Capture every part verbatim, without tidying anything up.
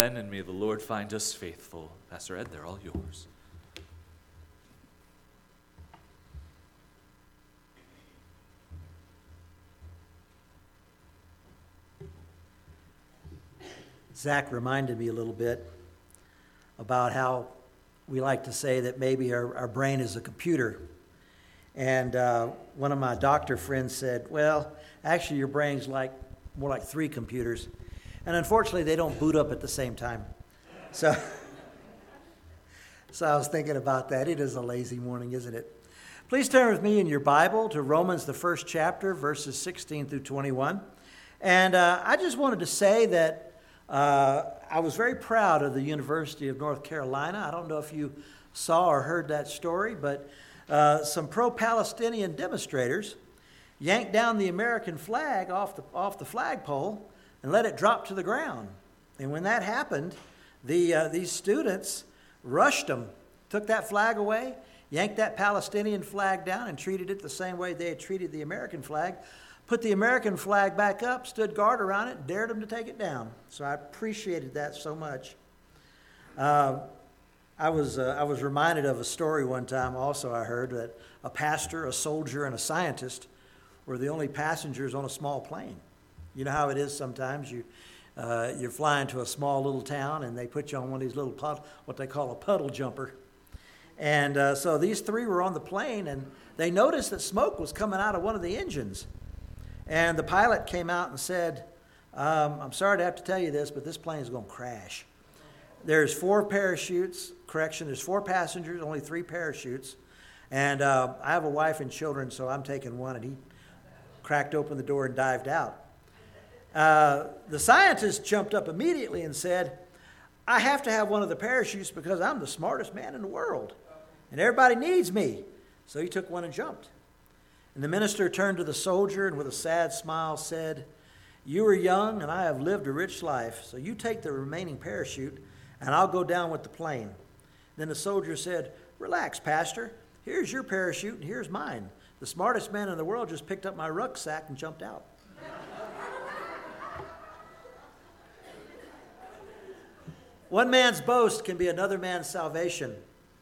And may the Lord find us faithful. Pastor Ed, they're all yours. Zach reminded me a little bit about how we like to say that maybe our, our brain is a computer. And uh, one of my doctor friends said, well, actually your brain's like more like three computers. And unfortunately, they don't boot up at the same time. So, so I was thinking about that. It is a lazy morning, isn't it? Please turn with me in your Bible to Romans, the first chapter, verses sixteen through twenty-one. And uh, I just wanted to say that Uh, I was very proud of the University of North Carolina. I don't know if you saw or heard that story, but uh, some pro-Palestinian demonstrators yanked down the American flag off the, off the flagpole and let it drop to the ground. And when that happened, the uh, these students rushed them, took that flag away, yanked that Palestinian flag down and treated it the same way they had treated the American flag, put the American flag back up, stood guard around it, and dared them to take it down. So I appreciated that so much. Uh, I was uh, I was reminded of a story one time also I heard that a pastor, a soldier, and a scientist were the only passengers on a small plane. You know how it is sometimes. You, uh, you're flying to a small little town, and they put you on one of these little, pud- what they call a puddle jumper. And uh, so these three were on the plane, and they noticed that smoke was coming out of one of the engines. And the pilot came out and said, um, I'm sorry to have to tell you this, but this plane is going to crash. There's four parachutes. Correction, there's four passengers, only three parachutes. And uh, I have a wife and children, so I'm taking one. And he cracked open the door and dived out. Uh, the scientist jumped up immediately and said, I have to have one of the parachutes because I'm the smartest man in the world. And everybody needs me. So he took one and jumped. And the minister turned to the soldier and with a sad smile said, you are young and I have lived a rich life, so you take the remaining parachute and I'll go down with the plane. Then the soldier said, relax, Pastor. Here's your parachute and here's mine. The smartest man in the world just picked up my rucksack and jumped out. One man's boast can be another man's salvation.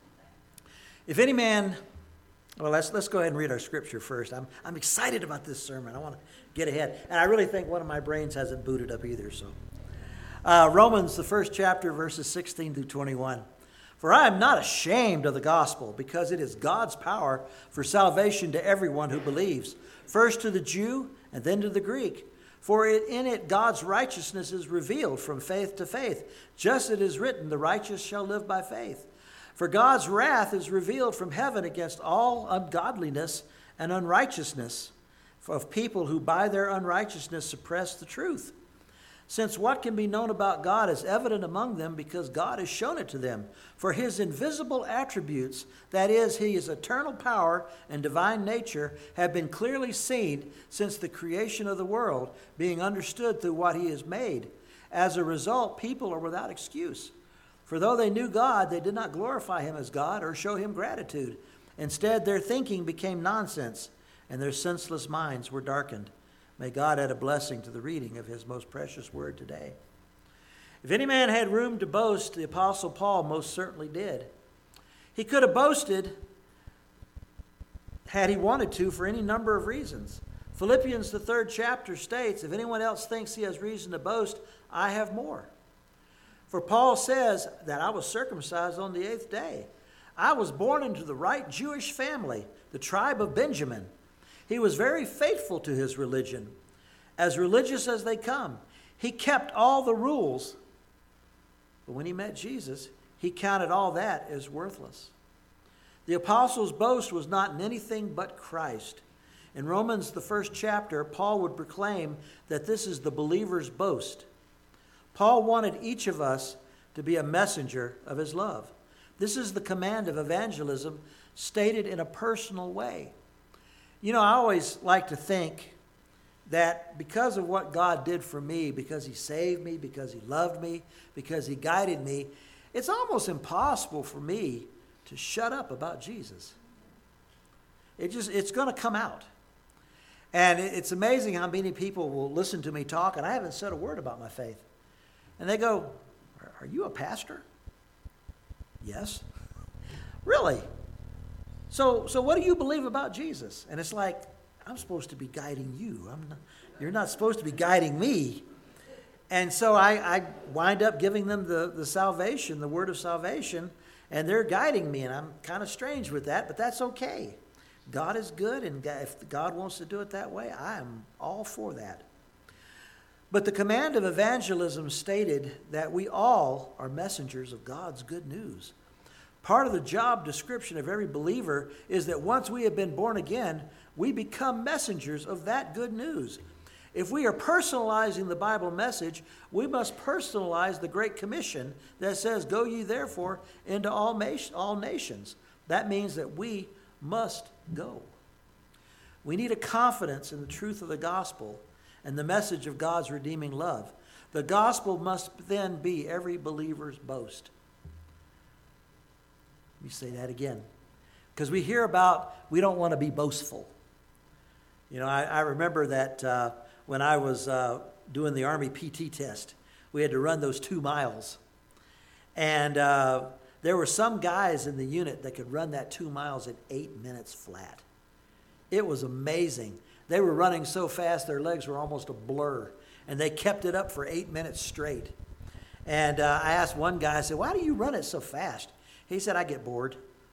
If any man... Well, let's let's go ahead and read our scripture first. I'm I'm excited about this sermon. I want to get ahead. And I really think one of my brains hasn't booted up either. So, uh, Romans, the first chapter, verses sixteen through twenty-one. For I am not ashamed of the gospel, because it is God's power for salvation to everyone who believes, first to the Jew and then to the Greek. For it, in it God's righteousness is revealed from faith to faith, just as it is written, the righteous shall live by faith. For God's wrath is revealed from heaven against all ungodliness and unrighteousness of people who by their unrighteousness suppress the truth. Since what can be known about God is evident among them because God has shown it to them. For his invisible attributes, that is, his eternal power and divine nature, have been clearly seen since the creation of the world, being understood through what he has made. As a result, people are without excuse. For though they knew God, they did not glorify him as God or show him gratitude. Instead, their thinking became nonsense, and their senseless minds were darkened. May God add a blessing to the reading of his most precious word today. If any man had room to boast, the Apostle Paul most certainly did. He could have boasted had he wanted to for any number of reasons. Philippians, the third chapter, states, if anyone else thinks he has reason to boast, I have more. For Paul says that I was circumcised on the eighth day. I was born into the right Jewish family, the tribe of Benjamin. He was very faithful to his religion, as religious as they come. He kept all the rules. But when he met Jesus, he counted all that as worthless. The apostle's boast was not in anything but Christ. In Romans, the first chapter, Paul would proclaim that this is the believer's boast. Paul wanted each of us to be a messenger of his love. This is the command of evangelism stated in a personal way. You know, I always like to think that because of what God did for me, because he saved me, because he loved me, because he guided me, it's almost impossible for me to shut up about Jesus. It just, it's going to come out. And it's amazing how many people will listen to me talk, and I haven't said a word about my faith. And they go, are you a pastor? Yes. Really? So, so what do you believe about Jesus? And it's like, I'm supposed to be guiding you. I'm not, you're not supposed to be guiding me. And so I, I wind up giving them the, the salvation, the word of salvation, and they're guiding me. And I'm kind of strange with that, but that's okay. God is good, and if God wants to do it that way, I am all for that. But the command of evangelism stated that we all are messengers of God's good news. Part of the job description of every believer is that once we have been born again, we become messengers of that good news. If we are personalizing the Bible message, we must personalize the Great Commission that says, "Go ye therefore into all, ma- all nations." That means that we must go. We need a confidence in the truth of the gospel and the message of God's redeeming love. The gospel must then be every believer's boast. Let me say that again. Because we hear about, we don't want to be boastful. You know, I, I remember that uh, when I was uh, doing the Army P T test, we had to run those two miles. And uh, there were some guys in the unit that could run that two miles in eight minutes flat. It was amazing. They were running so fast, their legs were almost a blur. And they kept it up for eight minutes straight. And uh, I asked one guy, I said, "Why do you run it so fast?" He said, "I get bored."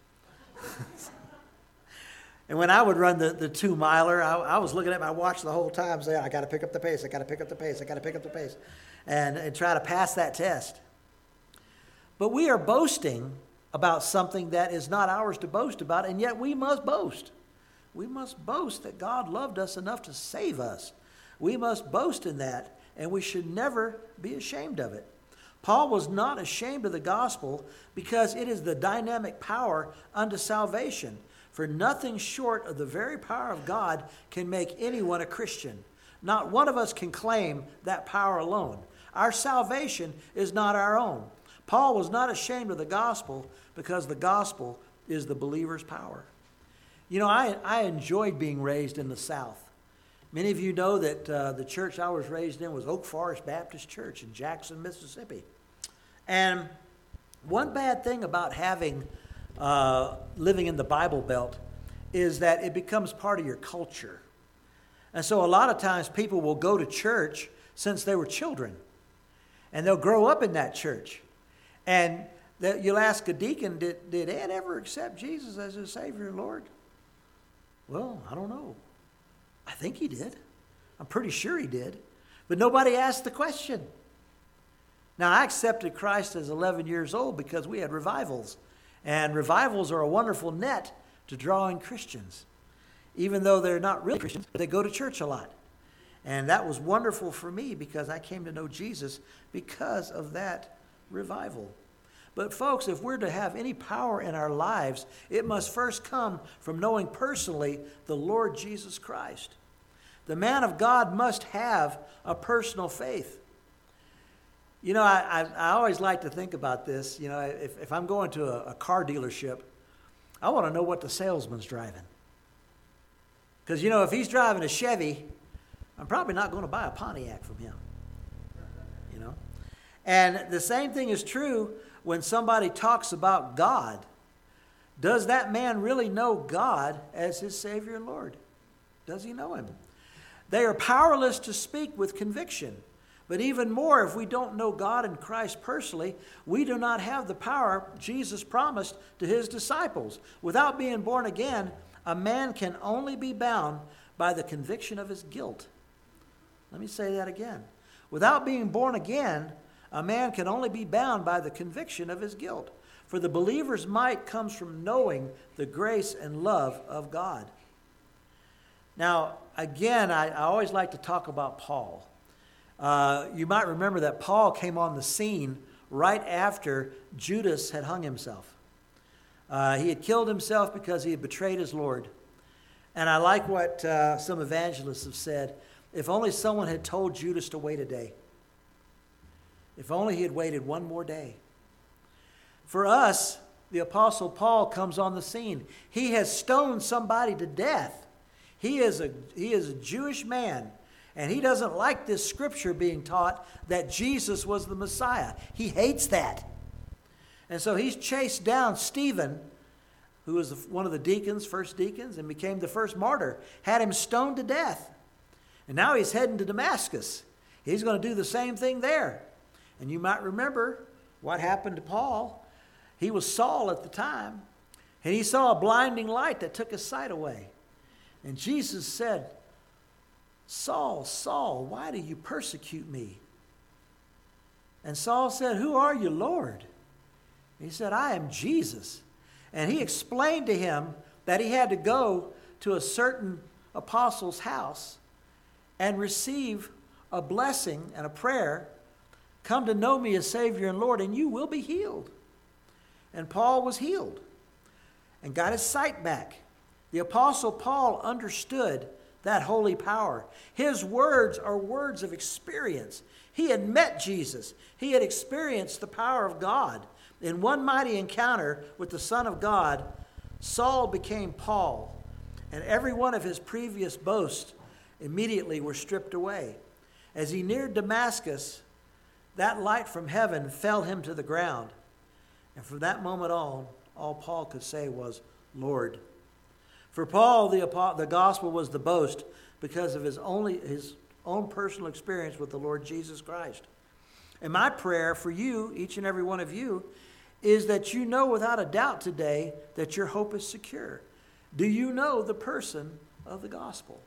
And when I would run the, the two-miler, I, I was looking at my watch the whole time saying, "I got to pick up the pace, I got to pick up the pace, I got to pick up the pace," and, and try to pass that test. But we are boasting about something that is not ours to boast about, and yet we must boast. We must boast that God loved us enough to save us. We must boast in that, and we should never be ashamed of it. Paul was not ashamed of the gospel because it is the dynamic power unto salvation. For nothing short of the very power of God can make anyone a Christian. Not one of us can claim that power alone. Our salvation is not our own. Paul was not ashamed of the gospel because the gospel is the believer's power. You know, I, I enjoyed being raised in the South. Many of you know that uh, the church I was raised in was Oak Forest Baptist Church in Jackson, Mississippi. And one bad thing about having uh, living in the Bible Belt is that it becomes part of your culture. And so a lot of times people will go to church since they were children. And they'll grow up in that church. And that you'll ask a deacon, did, did Ed ever accept Jesus as his Savior and Lord? Well, I don't know. I think he did. I'm pretty sure he did. But nobody asked the question. Now, I accepted Christ as eleven years old because we had revivals. And revivals are a wonderful net to draw in Christians. Even though they're not really Christians, but they go to church a lot. And that was wonderful for me because I came to know Jesus because of that revival. But folks, if we're to have any power in our lives, it must first come from knowing personally the Lord Jesus Christ. The man of God must have a personal faith. You know, I, I, I always like to think about this. You know, if, if I'm going to a, a car dealership, I want to know what the salesman's driving. Because, you know, if he's driving a Chevy, I'm probably not going to buy a Pontiac from him. You know? And the same thing is true when somebody talks about God. Does that man really know God as his Savior and Lord? Does he know him? They are powerless to speak with conviction. But even more, if we don't know God and Christ personally, we do not have the power Jesus promised to his disciples. Without being born again, a man can only be bound by the conviction of his guilt. Let me say that again. Without being born again, a man can only be bound by the conviction of his guilt. For the believer's might comes from knowing the grace and love of God. Now, again, I, I always like to talk about Paul. Uh, you might remember that Paul came on the scene right after Judas had hung himself. Uh, he had killed himself because he had betrayed his Lord. And I like what uh, some evangelists have said. If only someone had told Judas to wait a day. If only he had waited one more day. For us, the Apostle Paul comes on the scene. He has stoned somebody to death. He is a, he is a Jewish man. And he doesn't like this scripture being taught that Jesus was the Messiah. He hates that. And so he's chased down Stephen, who was one of the deacons, first deacons, and became the first martyr, had him stoned to death. And now he's heading to Damascus. He's going to do the same thing there. And you might remember what happened to Paul. He was Saul at the time, and he saw a blinding light that took his sight away. And Jesus said, Saul, Saul, why do you persecute me? And Saul said, who are you, Lord? He said, I am Jesus. And he explained to him that he had to go to a certain apostle's house and receive a blessing and a prayer. Come to know me as Savior and Lord, and you will be healed. And Paul was healed and got his sight back. The apostle Paul understood that holy power. His words are words of experience. He had met Jesus. He had experienced the power of God. In one mighty encounter with the Son of God, Saul became Paul, and every one of his previous boasts immediately were stripped away. As he neared Damascus, that light from heaven fell him to the ground. And from that moment on, all Paul could say was, Lord. For Paul, the, the gospel was the boast because of his, only, his own personal experience with the Lord Jesus Christ. And my prayer for you, each and every one of you, is that you know without a doubt today that your hope is secure. Do you know the person of the gospel?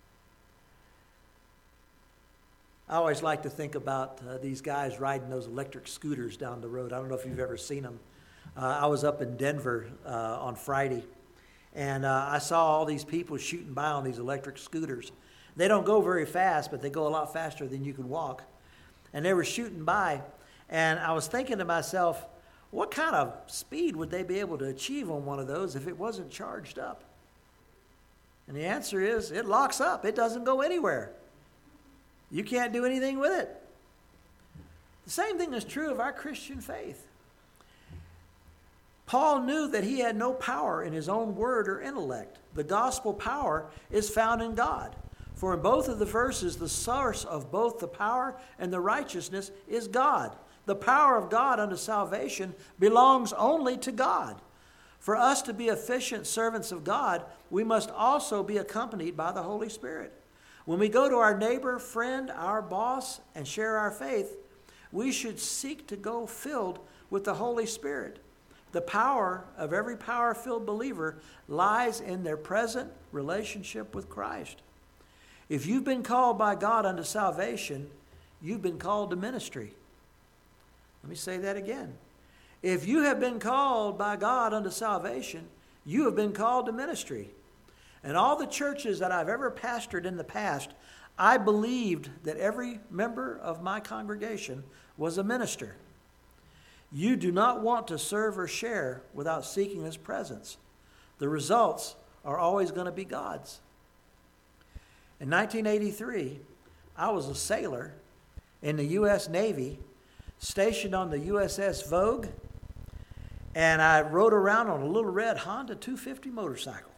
I always like to think about uh, these guys riding those electric scooters down the road. I don't know if you've ever seen them. Uh, I was up in Denver uh, on Friday, and uh, I saw all these people shooting by on these electric scooters. They don't go very fast, but they go a lot faster than you can walk. And they were shooting by, and I was thinking to myself, what kind of speed would they be able to achieve on one of those if it wasn't charged up? And the answer is, it locks up. It doesn't go anywhere. You can't do anything with it. The same thing is true of our Christian faith. Paul knew that he had no power in his own word or intellect. The gospel power is found in God. For in both of the verses, the source of both the power and the righteousness is God. The power of God unto salvation belongs only to God. For us to be efficient servants of God, we must also be accompanied by the Holy Spirit. When we go to our neighbor, friend, our boss, and share our faith, we should seek to go filled with the Holy Spirit. The power of every power-filled believer lies in their present relationship with Christ. If you've been called by God unto salvation, you've been called to ministry. Let me say that again. If you have been called by God unto salvation, you have been called to ministry. And all the churches that I've ever pastored in the past, I believed that every member of my congregation was a minister. You do not want to serve or share without seeking His presence. The results are always going to be God's. In nineteen eighty-three, I was a sailor in the U S Navy, stationed on the U S S Vogue, and I rode around on a little red Honda two fifty motorcycle.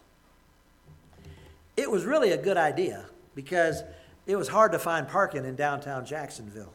It was really a good idea because it was hard to find parking in downtown Jacksonville.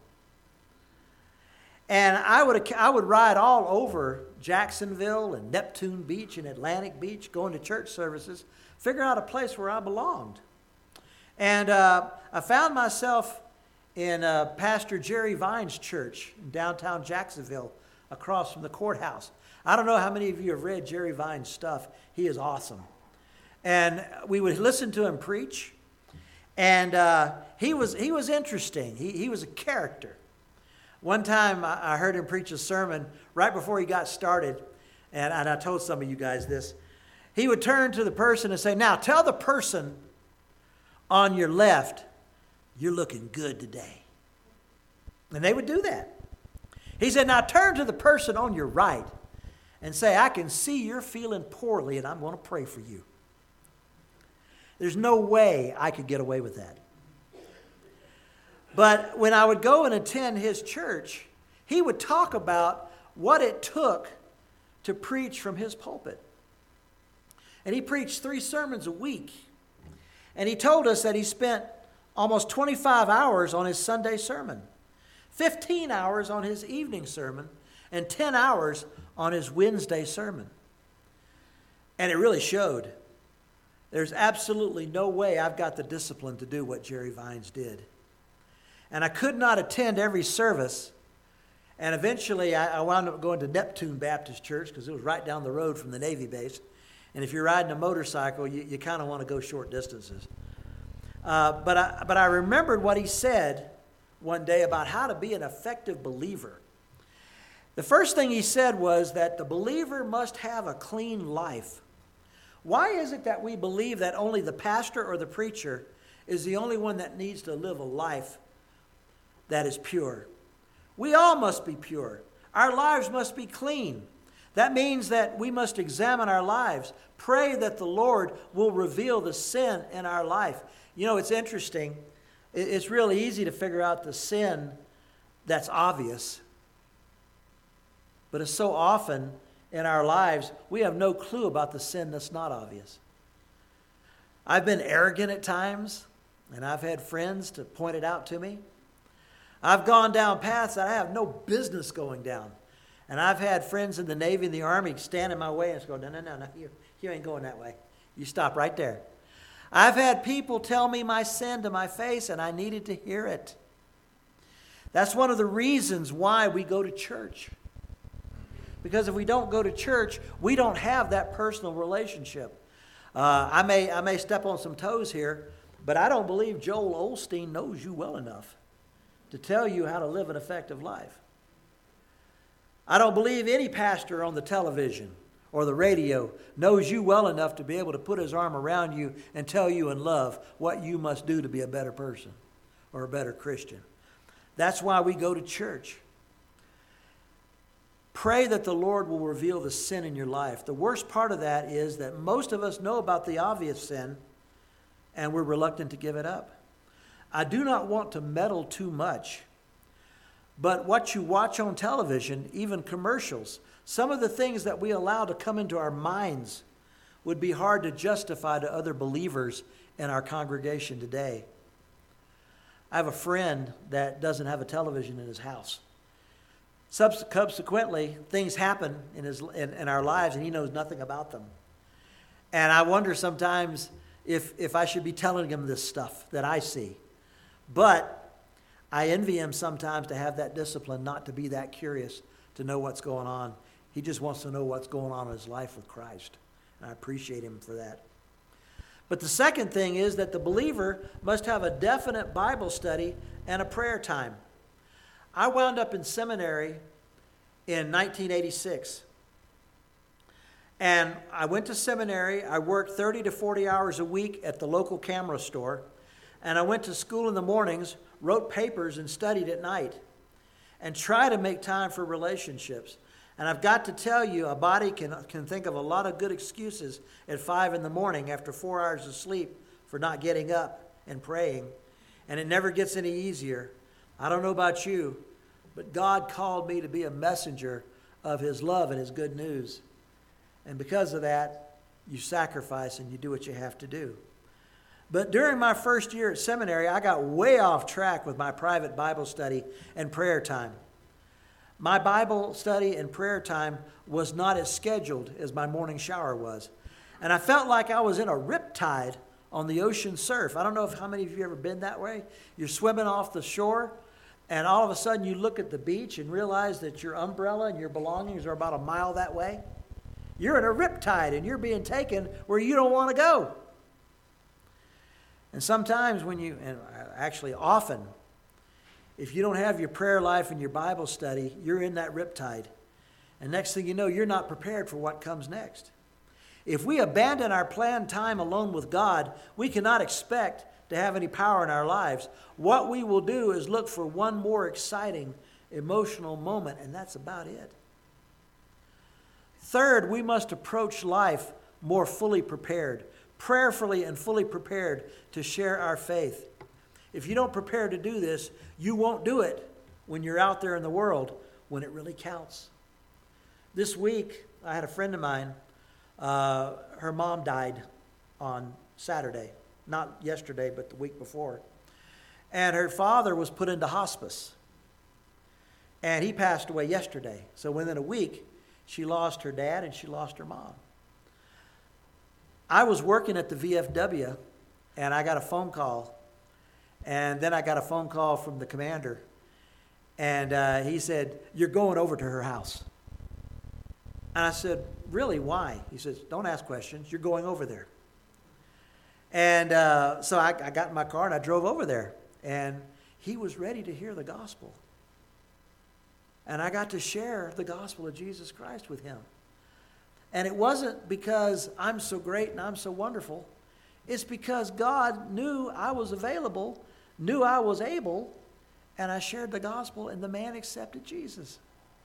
And I would I would ride all over Jacksonville and Neptune Beach and Atlantic Beach, going to church services, figuring out a place where I belonged. And uh, I found myself in uh, Pastor Jerry Vine's church in downtown Jacksonville, across from the courthouse. I don't know how many of you have read Jerry Vine's stuff. He is awesome. And we would listen to him preach. And uh, he was he was interesting. He, he was a character. One time I, I heard him preach a sermon right before he got started. And, and I told some of you guys this. He would turn to the person and say, now tell the person on your left, you're looking good today. And they would do that. He said, now turn to the person on your right and say, I can see you're feeling poorly and I'm going to pray for you. There's no way I could get away with that. But when I would go and attend his church, he would talk about what it took to preach from his pulpit. And he preached three sermons a week. And he told us that he spent almost twenty-five hours on his Sunday sermon, fifteen hours on his evening sermon, and ten hours on his Wednesday sermon. And it really showed. There's absolutely no way I've got the discipline to do what Jerry Vines did. And I could not attend every service. And eventually I, I wound up going to Neptune Baptist Church because it was right down the road from the Navy base. And if you're riding a motorcycle, you, you kind of want to go short distances. Uh, but, I, but I remembered what he said one day about how to be an effective believer. The first thing he said was that the believer must have a clean life. Why is it that we believe that only the pastor or the preacher is the only one that needs to live a life that is pure? We all must be pure. Our lives must be clean. That means that we must examine our lives. Pray that the Lord will reveal the sin in our life. You know, it's interesting. It's really easy to figure out the sin that's obvious. But it's so often in our lives, we have no clue about the sin that's not obvious. I've been arrogant at times, and I've had friends to point it out to me. I've gone down paths that I have no business going down. And I've had friends in the Navy and the Army stand in my way and go, no, no, no, no, you, you ain't going that way. You stop right there. I've had people tell me my sin to my face, and I needed to hear it. That's one of the reasons why we go to church. Because if we don't go to church, we don't have that personal relationship. Uh, I may I may step on some toes here, but I don't believe Joel Osteen knows you well enough to tell you how to live an effective life. I don't believe any pastor on the television or the radio knows you well enough to be able to put his arm around you and tell you in love what you must do to be a better person or a better Christian. That's why we go to church. Pray that the Lord will reveal the sin in your life. The worst part of that is that most of us know about the obvious sin, and we're reluctant to give it up. I do not want to meddle too much, but what you watch on television, even commercials, some of the things that we allow to come into our minds would be hard to justify to other believers in our congregation today. I have a friend that doesn't have a television in his house. Subsequently, things happen in, his, in, in our lives, and he knows nothing about them. And I wonder sometimes if, if I should be telling him this stuff that I see. But I envy him sometimes to have that discipline, not to be that curious to know what's going on. He just wants to know what's going on in his life with Christ. And I appreciate him for that. But the second thing is that the believer must have a definite Bible study and a prayer time. I wound up in seminary in nineteen eighty-six. And I went to seminary. I worked thirty to forty hours a week at the local camera store. And I went to school in the mornings, wrote papers, and studied at night. And tried to make time for relationships. And I've got to tell you, a body can, can think of a lot of good excuses at five in the morning after four hours of sleep for not getting up and praying. And it never gets any easier. I don't know about you, but God called me to be a messenger of His love and His good news. And because of that, you sacrifice and you do what you have to do. But during my first year at seminary, I got way off track with my private Bible study and prayer time. My Bible study and prayer time was not as scheduled as my morning shower was. And I felt like I was in a riptide on the ocean surf. I don't know if how many of you have ever been that way. You're swimming off the shore, and all of a sudden you look at the beach and realize that your umbrella and your belongings are about a mile that way. You're in a riptide, and you're being taken where you don't want to go. And sometimes when you, and actually often, if you don't have your prayer life and your Bible study, you're in that riptide. And next thing you know, you're not prepared for what comes next. If we abandon our planned time alone with God, we cannot expect to have any power in our lives. What we will do is look for one more exciting emotional moment, and that's about it. Third, we must approach life more fully prepared, prayerfully and fully prepared to share our faith. If you don't prepare to do this, you won't do it when you're out there in the world when it really counts. This week, I had a friend of mine, uh, her mom died on Saturday. Not yesterday, but the week before. And her father was put into hospice. And he passed away yesterday. So within a week, she lost her dad and she lost her mom. I was working at the V F W, and I got a phone call. And then I got a phone call from the commander. And uh, he said, "You're going over to her house." And I said, "Really, why?" He says, "Don't ask questions. You're going over there." And uh, so I, I got in my car and I drove over there. And he was ready to hear the gospel. And I got to share the gospel of Jesus Christ with him. And it wasn't because I'm so great and I'm so wonderful. It's because God knew I was available, knew I was able, and I shared the gospel, and the man accepted Jesus.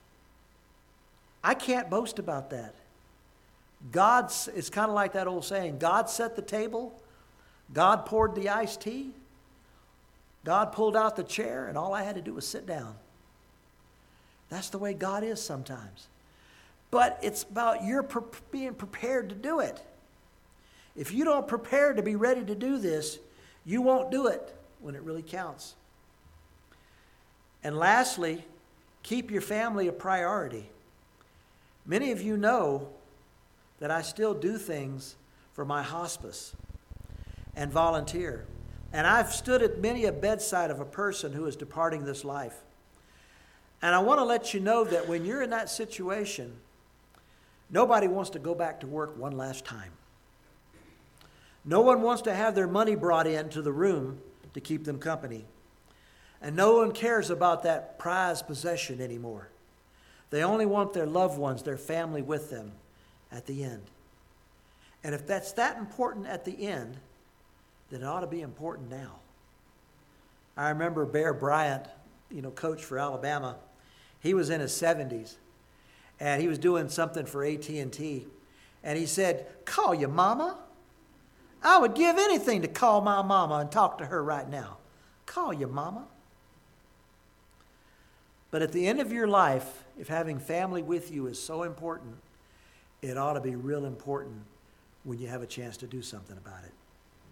I can't boast about that. God, it's kind of like that old saying, God set the table, God poured the iced tea, God pulled out the chair, and all I had to do was sit down. That's the way God is sometimes. But it's about your pre- being prepared to do it. If you don't prepare to be ready to do this, you won't do it when it really counts. And lastly, keep your family a priority. Many of you know that I still do things for my hospice and volunteer. And I've stood at many a bedside of a person who is departing this life. And I want to let you know that when you're in that situation, nobody wants to go back to work one last time. No one wants to have their money brought into the room to keep them company. And no one cares about that prized possession anymore. They only want their loved ones, their family with them at the end. And if that's that important at the end, then it ought to be important now. I remember Bear Bryant, you know, coach for Alabama. He was in his seventies, and he was doing something for A T and T. And he said, "Call your mama. I would give anything to call my mama and talk to her right now. Call your mama." But at the end of your life, if having family with you is so important, it ought to be real important when you have a chance to do something about it.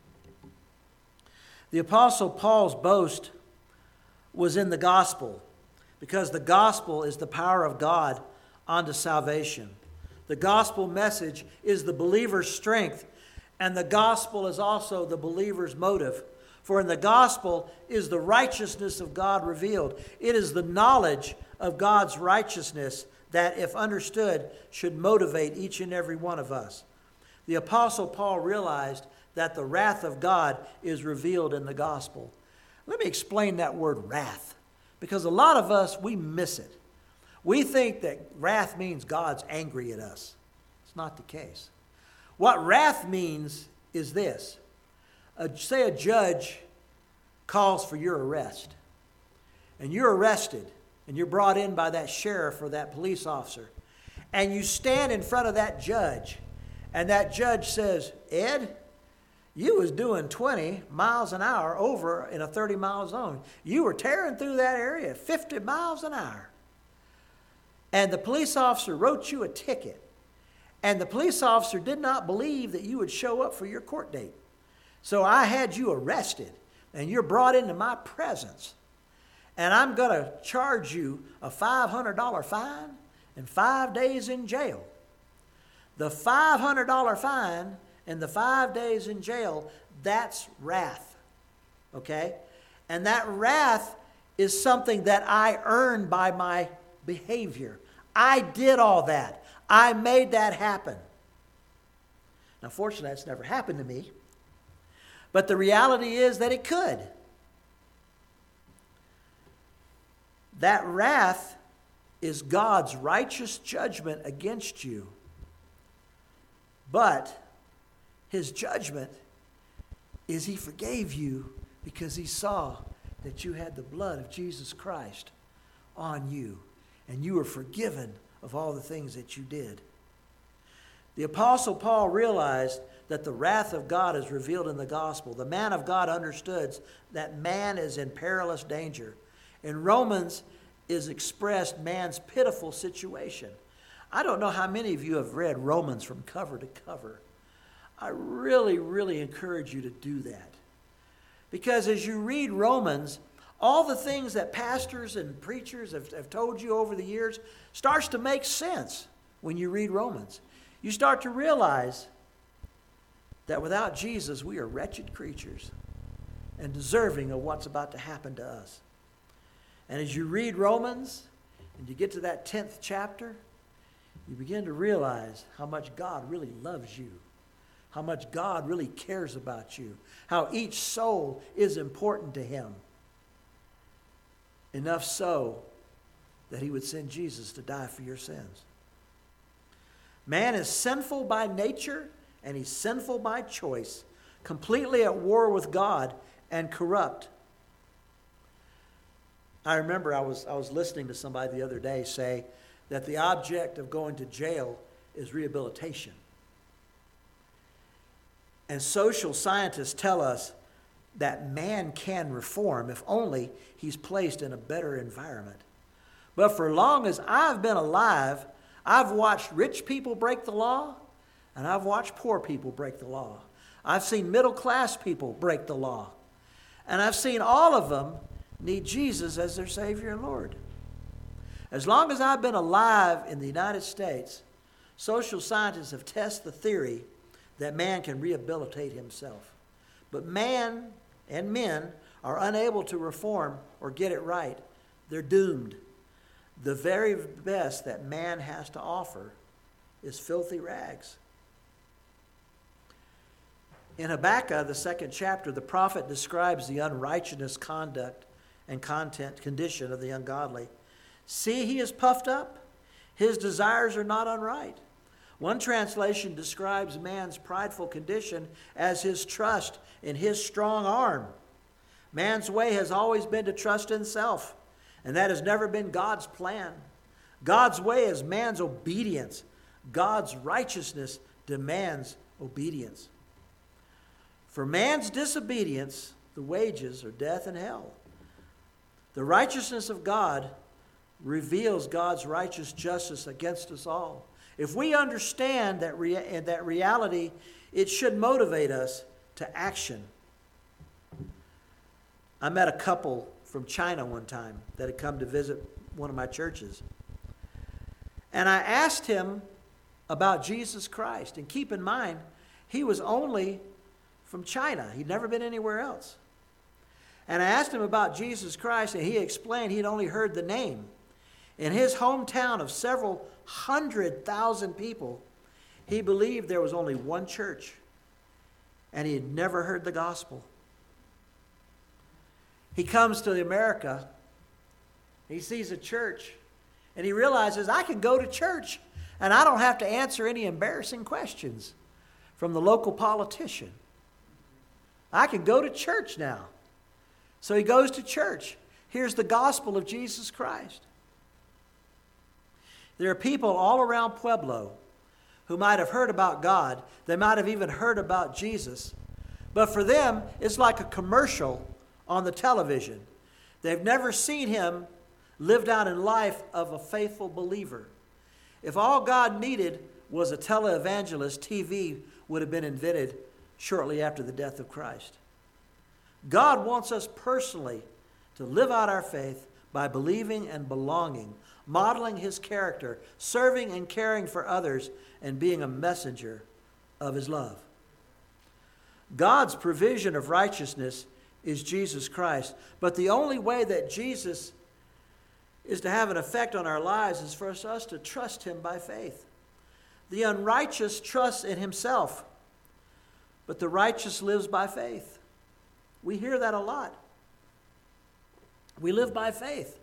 The Apostle Paul's boast was in the gospel, because the gospel is the power of God unto salvation. The gospel message is the believer's strength, and the gospel is also the believer's motive. For in the gospel is the righteousness of God revealed. It is the knowledge of God's righteousness that, if understood, should motivate each and every one of us. The Apostle Paul realized that the wrath of God is revealed in the gospel. Let me explain that word wrath, because a lot of us, we miss it. We think that wrath means God's angry at us. It's not the case. What wrath means is this. Uh, say a judge calls for your arrest, and you're arrested, and you're brought in by that sheriff or that police officer, and you stand in front of that judge, and that judge says, "Ed, you was doing twenty miles an hour over in a thirty mile zone. You were tearing through that area at fifty miles an hour. And the police officer wrote you a ticket. And the police officer did not believe that you would show up for your court date. So I had you arrested, and you're brought into my presence. And I'm going to charge you a five hundred dollars fine and five days in jail." The five hundred dollars fine and the five days in jail, that's wrath. Okay? And that wrath is something that I earned by my behavior. I did all that. I made that happen. Now, fortunately, that's never happened to me. But the reality is that it could. That wrath is God's righteous judgment against you. But his judgment is he forgave you because he saw that you had the blood of Jesus Christ on you, and you were forgiven of all the things that you did. The Apostle Paul realized that the wrath of God is revealed in the gospel. The man of God understood that man is in perilous danger. In Romans is expressed man's pitiful situation. I don't know how many of you have read Romans from cover to cover. I really, really encourage you to do that. Because as you read Romans, all the things that pastors and preachers have, have told you over the years starts to make sense when you read Romans. You start to realize that without Jesus, we are wretched creatures and deserving of what's about to happen to us. And as you read Romans and you get to that tenth chapter, you begin to realize how much God really loves you, how much God really cares about you, how each soul is important to him. Enough so that he would send Jesus to die for your sins. Man is sinful by nature and he's sinful by choice, completely at war with God and corrupt. I remember I was, I was listening to somebody the other day say that the object of going to jail is rehabilitation. And social scientists tell us that man can reform if only he's placed in a better environment. But for long as I've been alive, I've watched rich people break the law, and I've watched poor people break the law. I've seen middle-class people break the law. And I've seen all of them need Jesus as their Savior and Lord. As long as I've been alive in the United States, social scientists have tested the theory that man can rehabilitate himself. But man and men are unable to reform or get it right. They're doomed. The very best that man has to offer is filthy rags. In Habakkuk, the second chapter, the prophet describes the unrighteous conduct and content condition of the ungodly. See, he is puffed up. His desires are not unright. One translation describes man's prideful condition as his trust in his strong arm. Man's way has always been to trust in self, and that has never been God's plan. God's way is man's obedience. God's righteousness demands obedience. For man's disobedience, the wages are death and hell. The righteousness of God reveals God's righteous justice against us all. If we understand that, rea- that reality, it should motivate us to action. I met a couple from China one time that had come to visit one of my churches. And I asked him about Jesus Christ. And keep in mind, he was only from China. He'd never been anywhere else. And I asked him about Jesus Christ, and he explained he'd only heard the name. In his hometown of several hundred thousand people, he believed there was only one church, and he had never heard the gospel. He comes to America, he sees a church, and he realizes, I can go to church, and I don't have to answer any embarrassing questions from the local politician. I can go to church now. So he goes to church. Here's the gospel of Jesus Christ. There are people all around Pueblo who might have heard about God. They might have even heard about Jesus. But for them, it's like a commercial on the television. They've never seen him lived out in life of a faithful believer. If all God needed was a televangelist, T V would have been invented shortly after the death of Christ. God wants us personally to live out our faith by believing and belonging, modeling his character, serving and caring for others, and being a messenger of his love. God's provision of righteousness is Jesus Christ. But the only way that Jesus is to have an effect on our lives is for us to trust him by faith. The unrighteous trusts in himself, but the righteous lives by faith. We hear that a lot. We live by faith.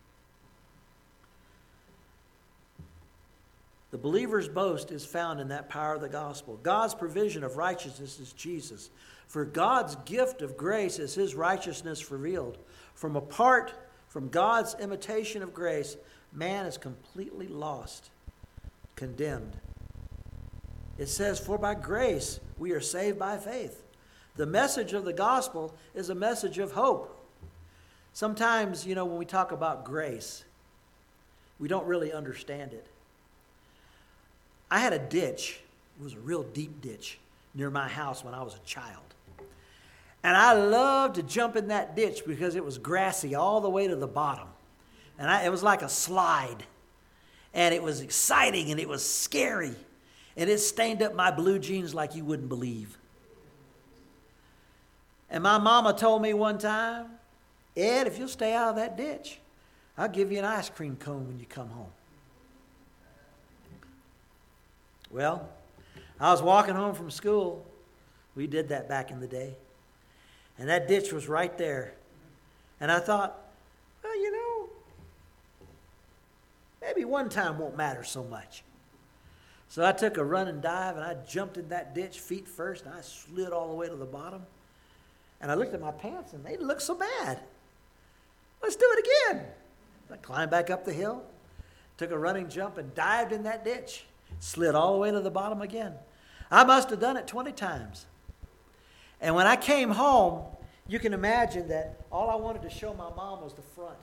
The believer's boast is found in that power of the gospel. God's provision of righteousness is Jesus. For God's gift of grace is his righteousness revealed. From apart from God's imitation of grace, man is completely lost, condemned. It says, for by grace we are saved by faith. The message of the gospel is a message of hope. Sometimes, you know, when we talk about grace, we don't really understand it. I had a ditch. It was a real deep ditch near my house when I was a child. And I loved to jump in that ditch because it was grassy all the way to the bottom. And I, it was like a slide. And it was exciting and it was scary. And it stained up my blue jeans like you wouldn't believe. And my mama told me one time, Ed, if you'll stay out of that ditch, I'll give you an ice cream cone when you come home. Well, I was walking home from school. We did that back in the day. And that ditch was right there. And I thought, well, you know, maybe one time won't matter so much. So I took a run and dive, and I jumped in that ditch feet first, and I slid all the way to the bottom. And I looked at my pants, and they didn't look so bad. Let's do it again. I climbed back up the hill, took a running jump, and dived in that ditch. Slid all the way to the bottom again. I must have done it twenty times. And when I came home, you can imagine that all I wanted to show my mom was the front.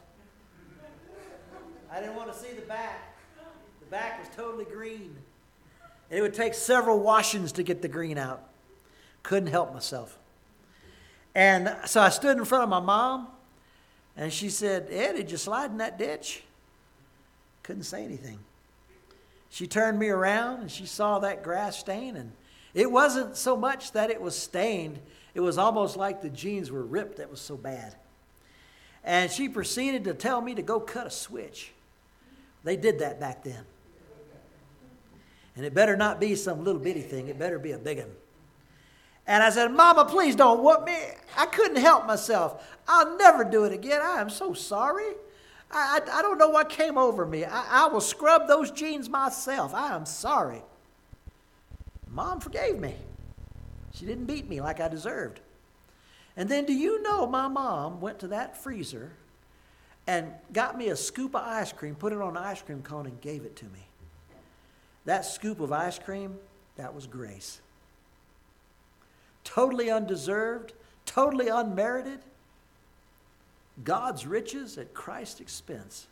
I didn't want to see the back. The back was totally green. And it would take several washings to get the green out. Couldn't help myself. And so I stood in front of my mom, and she said, Ed, did you slide in that ditch? Couldn't say anything. She turned me around, and she saw that grass stain, and it wasn't so much that it was stained. It was almost like the jeans were ripped. That was so bad. And she proceeded to tell me to go cut a switch. They did that back then. And it better not be some little bitty thing. It better be a big one. And I said, Mama, please don't whoop me. I couldn't help myself. I'll never do it again. I am so sorry. I, I, I don't know what came over me. I, I will scrub those jeans myself. I am sorry. Mom forgave me. She didn't beat me like I deserved. And then do you know my mom went to that freezer and got me a scoop of ice cream, put it on an ice cream cone, and gave it to me. That scoop of ice cream, that was grace. Totally undeserved, totally unmerited. God's riches at Christ's expense.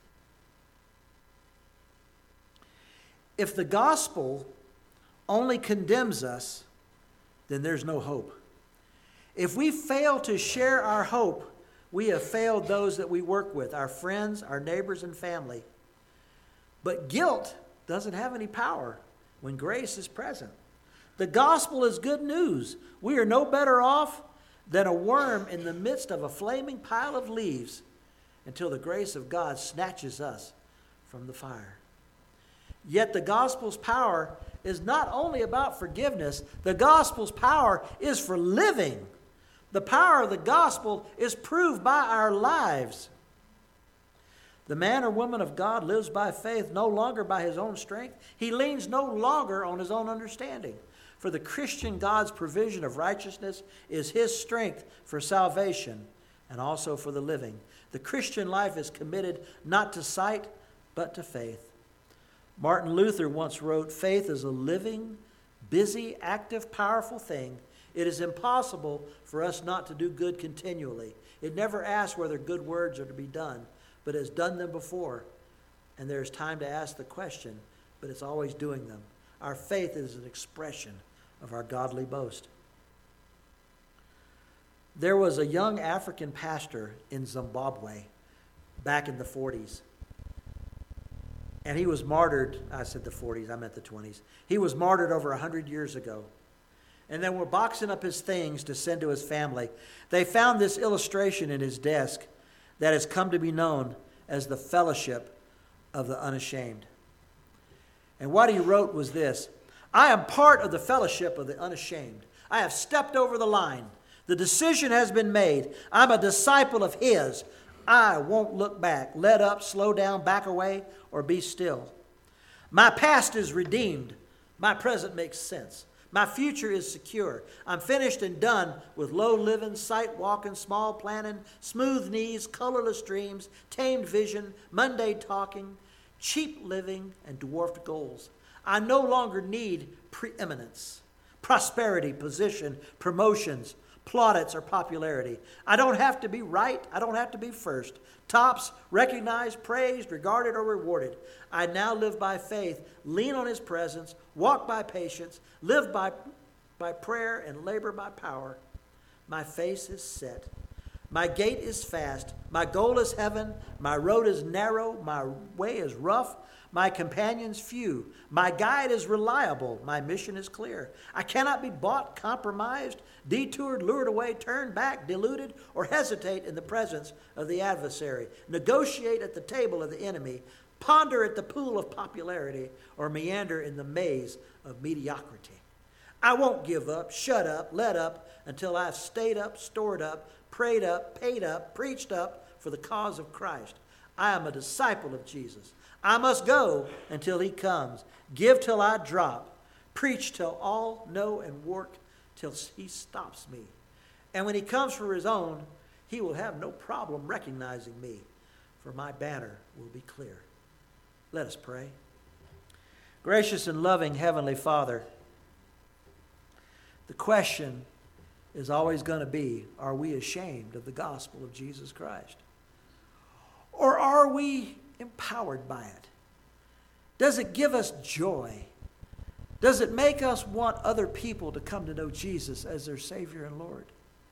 If the gospel only condemns us, then there's no hope. If we fail to share our hope, we have failed those that we work with, our friends, our neighbors, and family. But guilt doesn't have any power when grace is present. The gospel is good news. We are no better off than a worm in the midst of a flaming pile of leaves until the grace of God snatches us from the fire. Yet the gospel's power is not only about forgiveness, the gospel's power is for living. The power of the gospel is proved by our lives. The man or woman of God lives by faith, no longer by his own strength. He leans no longer on his own understanding. For the Christian, God's provision of righteousness is his strength for salvation and also for the living. The Christian life is committed not to sight, but to faith. Martin Luther once wrote, faith is a living, busy, active, powerful thing. It is impossible for us not to do good continually. It never asks whether good words are to be done, but has done them before. And there's time to ask the question, but it's always doing them. Our faith is an expression of our godly boast. There was a young African pastor in Zimbabwe back in the forties. And he was martyred, I said the forties, I meant the twenties. He was martyred over one hundred years ago. And then we're boxing up his things to send to his family. They found this illustration in his desk that has come to be known as the Fellowship of the Unashamed. And what he wrote was this: I am part of the Fellowship of the Unashamed. I have stepped over the line. The decision has been made. I'm a disciple of his. I won't look back, let up, slow down, back away, or be still. My past is redeemed. My present makes sense. My future is secure. I'm finished and done with low living, sight walking, small planning, smooth knees, colorless dreams, tamed vision, Monday talking, cheap living, and dwarfed goals. I no longer need preeminence, prosperity, position, promotions, plaudits, or popularity. I don't have to be right. I don't have to be first. Tops, recognized, praised, regarded, or rewarded. I now live by faith, lean on his presence, walk by patience, live by, by prayer, and labor by power. My face is set. My gate is fast. My goal is heaven. My road is narrow. My way is rough. My companions few. My guide is reliable. My mission is clear. I cannot be bought, compromised, detoured, lured away, turned back, deluded, or hesitate in the presence of the adversary. Negotiate at the table of the enemy. Ponder at the pool of popularity, or meander in the maze of mediocrity. I won't give up, shut up, let up, until I've stayed up, stored up, prayed up, paid up, preached up for the cause of Christ. I am a disciple of Jesus. I must go until he comes. Give till I drop. Preach till all know and work till he stops me. And when he comes for his own, he will have no problem recognizing me, for my banner will be clear. Let us pray. Gracious and loving Heavenly Father, the question is always going to be, are we ashamed of the gospel of Jesus Christ? Or are we empowered by it? Does it give us joy? Does it make us want other people to come to know Jesus as their Savior and Lord?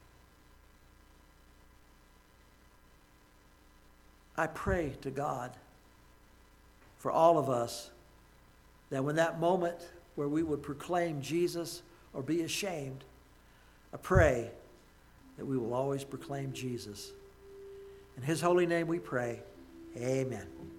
I pray to God for all of us that when that moment where we would proclaim Jesus or be ashamed, I pray that we will always proclaim Jesus. In his holy name we pray. Amen.